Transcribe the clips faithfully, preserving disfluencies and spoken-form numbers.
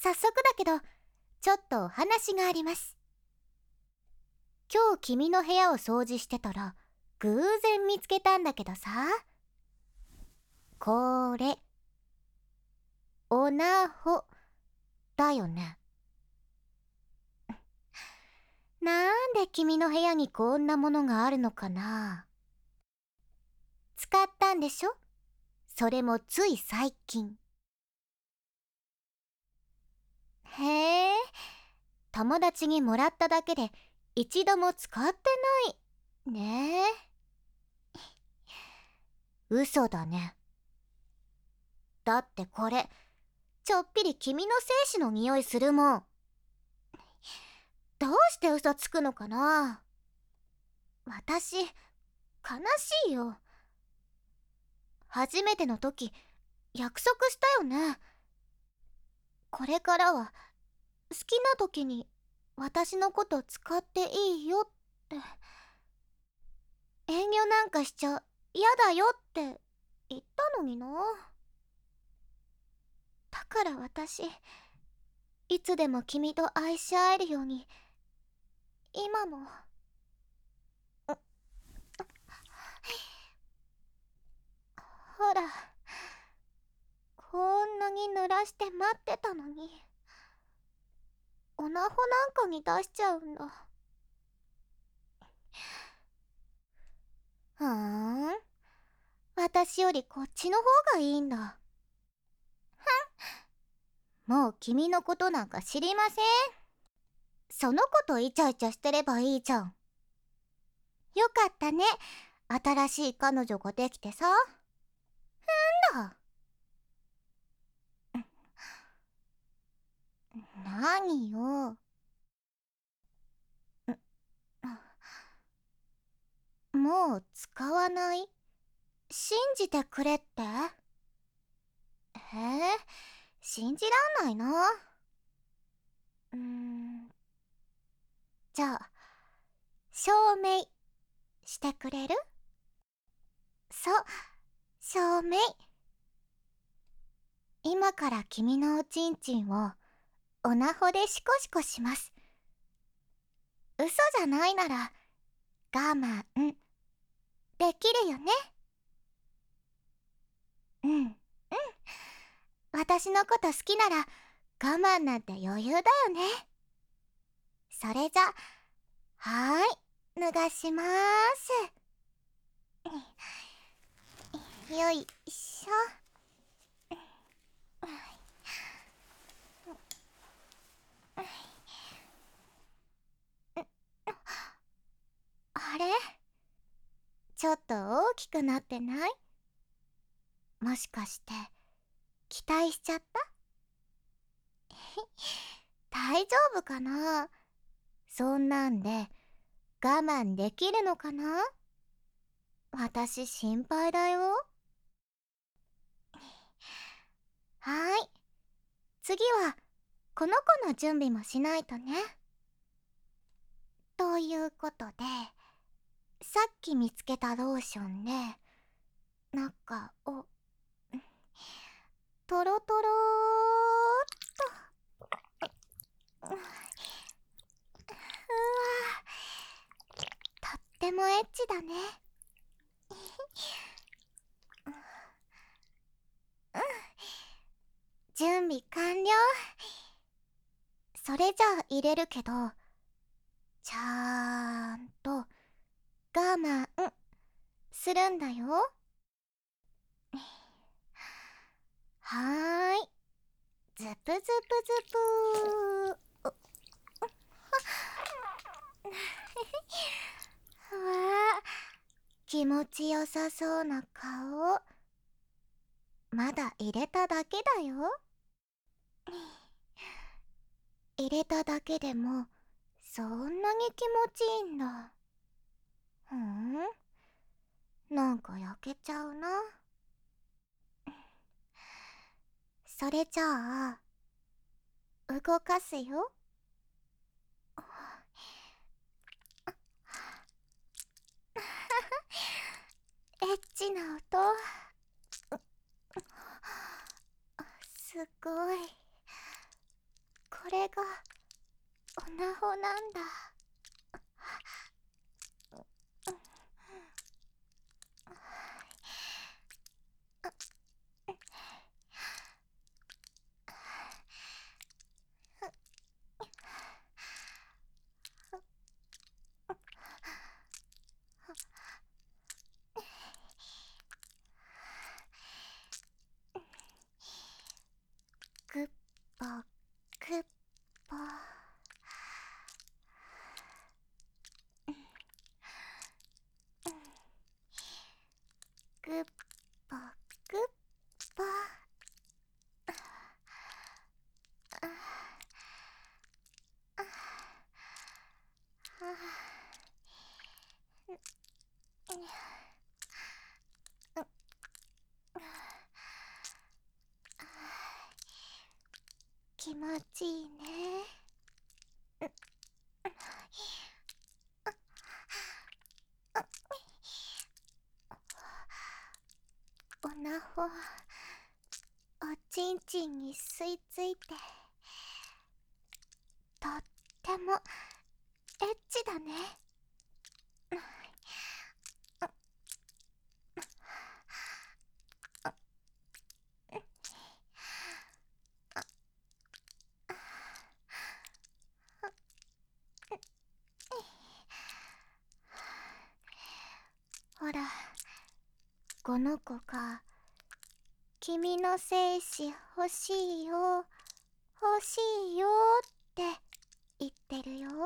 早速だけど、ちょっとお話があります。今日君の部屋を掃除してたら、偶然見つけたんだけどさ。これ、おなほ、だよね。なんで君の部屋にこんなものがあるのかな。使ったんでしょ？それもつい最近。へえ、友達にもらっただけで一度も使ってない。ねえ。嘘だね。だってこれ、ちょっぴり君の精子の匂いするもん。どうして嘘つくのかな。私、悲しいよ。初めての時、約束したよね。これからは、好きな時に私のこと使っていいよって。遠慮なんかしちゃ嫌だよって言ったのにな。だから私、いつでも君と愛し合えるように、今も。ほら、こんなに濡らして待ってたのに、おなほなんかに出しちゃうんだ。ふーん、私よりこっちの方がいいんだ。もう君のことなんか知りません。その子とイチャイチャしてればいいじゃん。よかったね、新しい彼女ができてさ。なんだ。何よ。もう使わない？信じてくれって？えー、信じらんないな。うーん。じゃあ、証明してくれる？そう、証明。今から君のおちんちんをおなほでシコシコします。嘘じゃないなら我慢できるよね。うん、うん。私のこと好きなら我慢なんて余裕だよね。それじゃ、はーい、脱がしまーす。よいしょ。あれ？ちょっと大きくなってない？もしかして期待しちゃった？大丈夫かな？そんなんで我慢できるのかな？私心配だよ。はーい、次はこの子の準備もしないとね。ということで、さっき見つけたローションで中をトロトローっと。うわ、とってもエッチだね。うん、準備完了。それじゃあ入れるけど、ちゃんと我慢するんだよ。はーい、ズプズプズプー。うわあ、気持ちよさそうな顔。まだ入れただけだよ。入れただけでもそんなに気持ちいいんだ。ふん、なんか焼けちゃうな。それじゃあ動かすよ。エッチな音。すごい。 れがオナホなんだ。グッポグッポ。グッポグッポ。気持ちいいね。おなほ、おちんちんに吸い付いて、とってもエッチだね。ほら、この子が君の精子欲しいよ欲しいよって言ってるよ。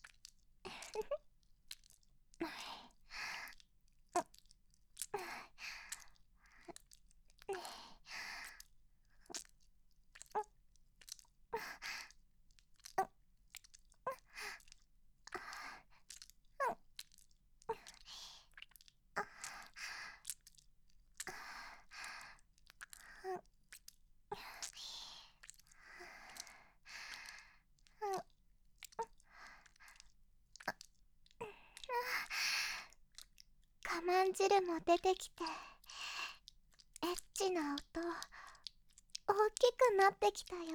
我慢汁も出てきて、エッチな音大きくなってきたよ。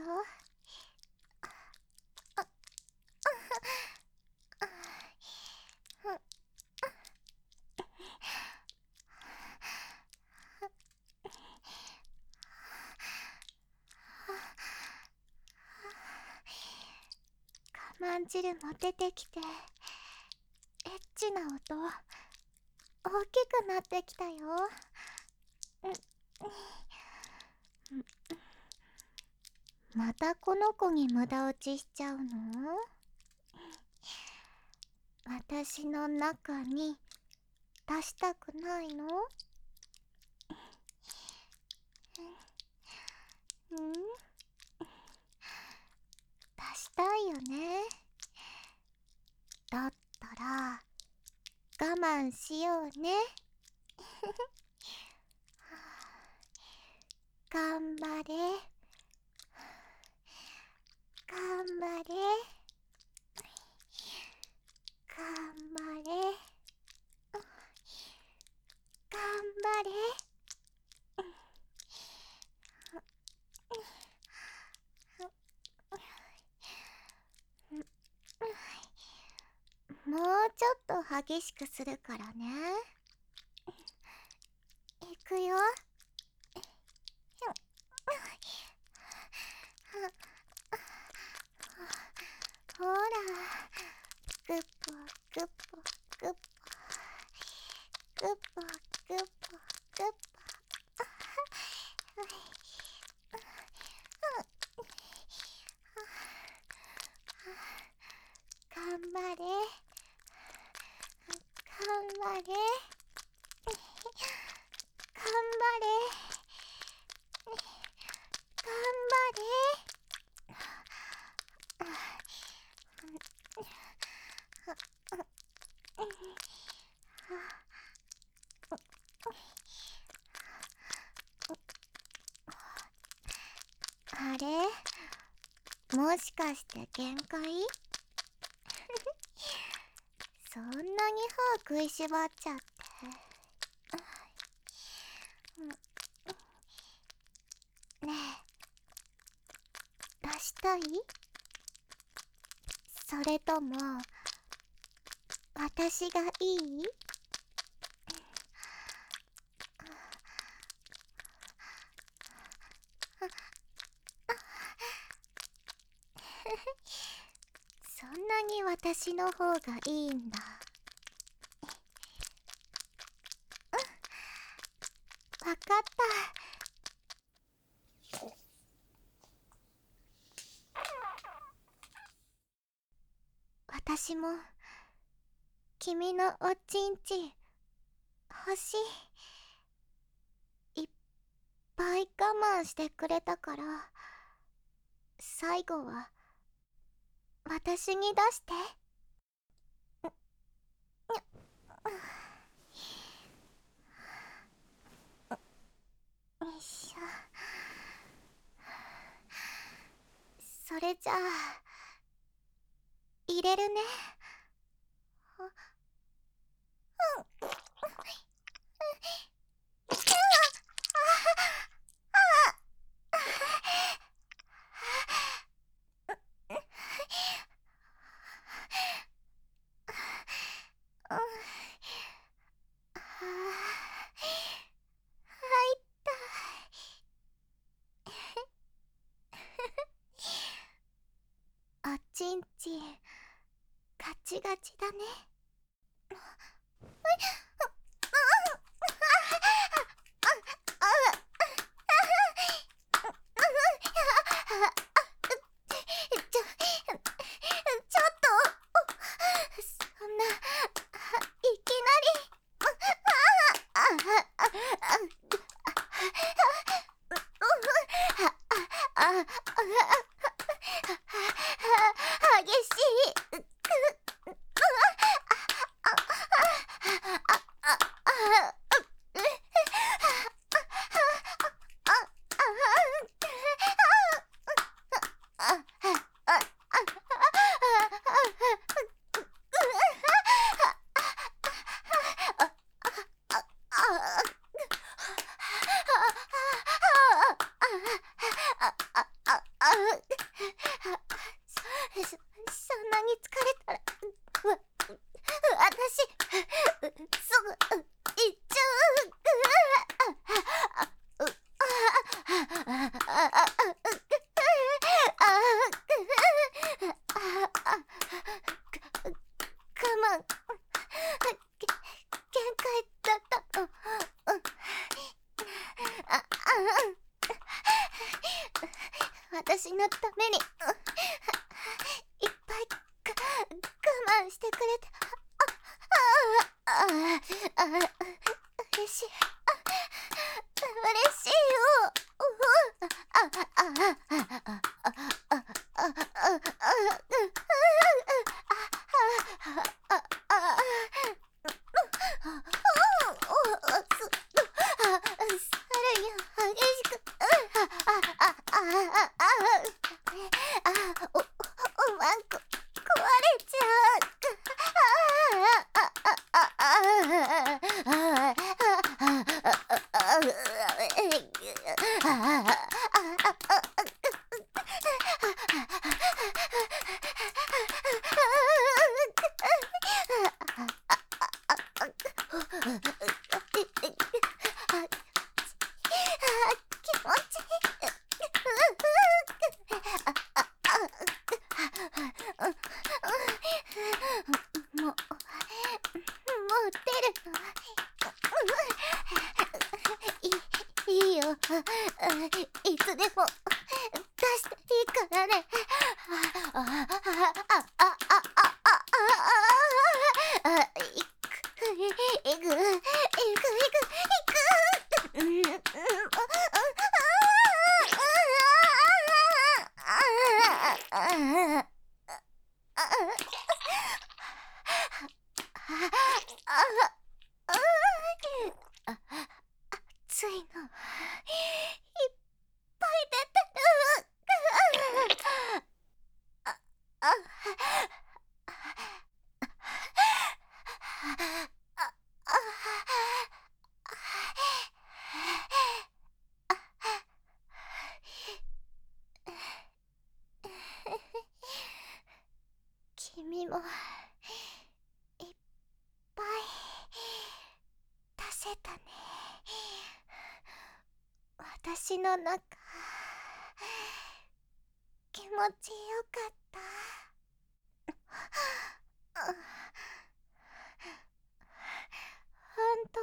我慢汁も出てきて、エッチな音大きくなってきたよ。またこの子に無駄打ちしちゃうの？私の中に出したくないの？うん？出したいよね。だったら我慢しようね。頑張れ頑張れ頑張れ頑張れ。もうちょっと激しくするからね。いくよ。ほら、グッポグッポグッポグッポグッポグッポ。頑張れ頑張れ頑張れ頑張れ。あれ、もしかして限界？そんなに歯食いしばっちゃって。ねえ、出したい？ それとも私がいい？そんなに私の方がいいんだ。わかった。私も君のおちんち欲しい。いっぱい我慢してくれたから、最後は私に出して。よいしょ。それじゃあ入れるね。おちんちんガチガチだね。ちょ、ちょっと、そんな、いきなり、激しい。そ、そんなに疲れたら、わ、私、すぐ、行っちゃう。我慢、限界だったの。私のためにいっぱい我慢してくれて、ああああ嬉しい、嬉しいよ。もう、もう出る。いい、いいよ。いつでも出していいからね。ああああああああいくいくいくいくいくいく。熱いのいっぱい出てる。あああ私の中気持ちよかった。ほんと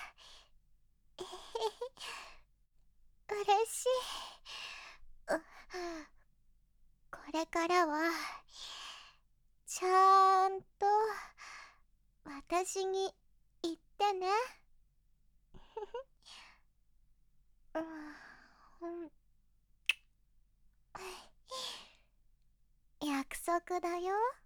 嬉しい。これからはちゃんと私に言ってね。約束だよ。